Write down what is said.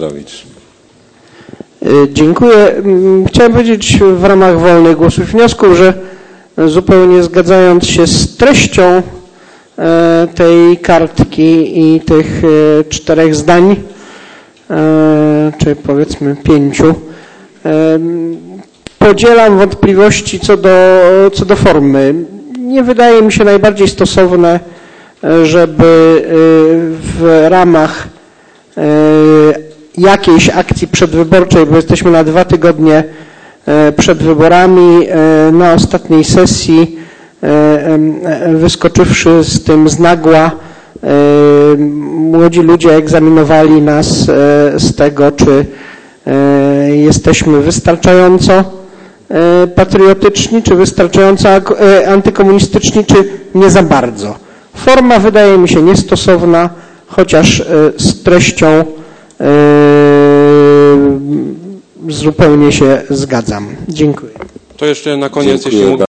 Ostrowicz. Dziękuję. Chciałem powiedzieć w ramach wolnych głosów i wniosków, że zupełnie zgadzając się z treścią tej kartki i tych 4 zdań, czy powiedzmy 5, podzielam wątpliwości co do formy. Nie wydaje mi się najbardziej stosowne, żeby w ramach jakiejś akcji przedwyborczej, bo jesteśmy na 2 tygodnie przed wyborami, na ostatniej sesji, wyskoczywszy z tym z nagła, młodzi ludzie egzaminowali nas z tego, czy jesteśmy wystarczająco patriotyczni, czy wystarczająco antykomunistyczni, czy nie za bardzo. Forma wydaje mi się niestosowna, chociaż z treścią zupełnie się zgadzam. Dziękuję. To jeszcze na koniec, Dziękuję. jeśli mógł